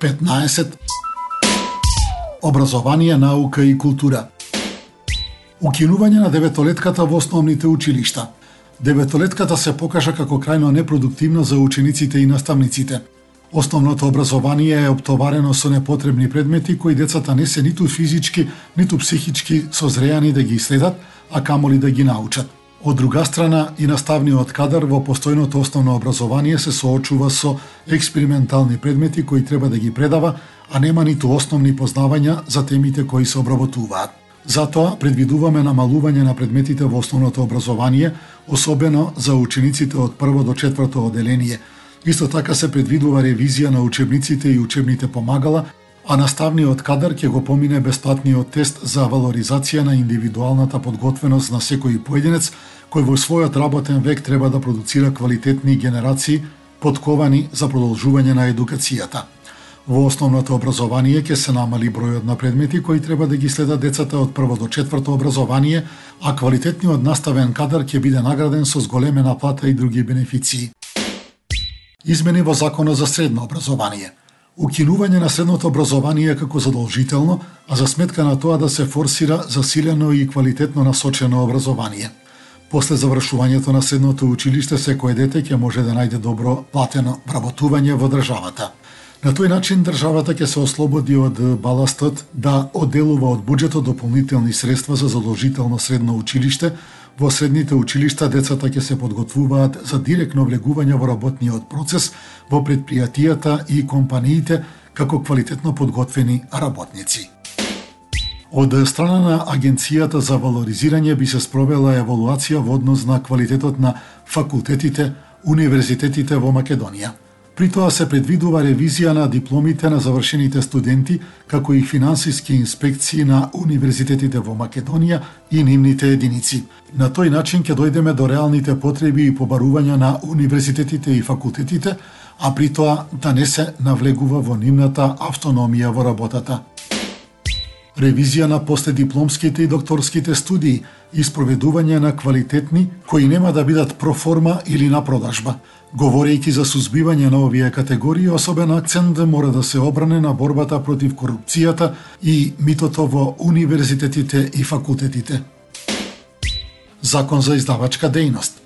15. Образование, наука и култура. Укинување на деветолетката во основните училишта. Деветолетката се покажа како крајно непродуктивна за учениците и наставниците. Основното образование е оптоварено со непотребни предмети кои децата не се ниту физички, ниту психички созреани да ги следат, а камоли да ги научат. Од друга страна, и наставниот кадар во постојното основно образование се соочува со експериментални предмети кои треба да ги предава, а нема ниту основни познавања за темите кои се обработуваат. Затоа предвидуваме намалување на предметите во основното образование, особено за учениците од прво до четврто оделение. Исто така се предвидува ревизија на учебниците и учебните помагала, а наставниот кадар ќе го помине бесплатниот тест за валоризација на индивидуалната подготвеност на секој поединец, кој во својот работен век треба да продуцира квалитетни генерации, подковани за продолжување на едукацијата. Во основното образование ќе се намали бројот на предмети кои треба да ги следат децата од прво до четврто образование, а квалитетниот наставен кадар ќе биде награден со зголемена плата и други бенефиции. Измени во Законот за средно образование. Укинување на средното образование како задолжително, а за сметка на тоа да се форсира засилено и квалитетно насочено образование. После завршувањето на средното училиште, секое дете ќе може да најде добро платено вработување во државата. На тој начин државата ќе се ослободи од баластот да одделува од буџетот дополнителни средства за задолжително средно училиште. Во средните училишта децата ќе се подготвуваат за директно влегување во работниот процес во предпријатијата и компаниите како квалитетно подготвени работници. Од страна на Агенцијата за валоризирање би се спровела евалуација во однос на квалитетот на факултетите, универзитетите во Македонија. При тоа се предвидува ревизија на дипломите на завршените студенти, како и финансиски инспекции на универзитетите во Македонија и нивните единици. На тој начин ќе дојдеме до реалните потреби и побарувања на универзитетите и факултетите, а при тоа да не се навлегува во нивната автономија во работата. Ревизија на последипломските и докторските студии и спроведување на квалитетни кои нема да бидат проформа или на продажба. Говорејќи за сузбивање на овие категории, особен акцент мора да се обране на борбата против корупцијата и митото во универзитетите и факултетите. Закон за издавачка дејност.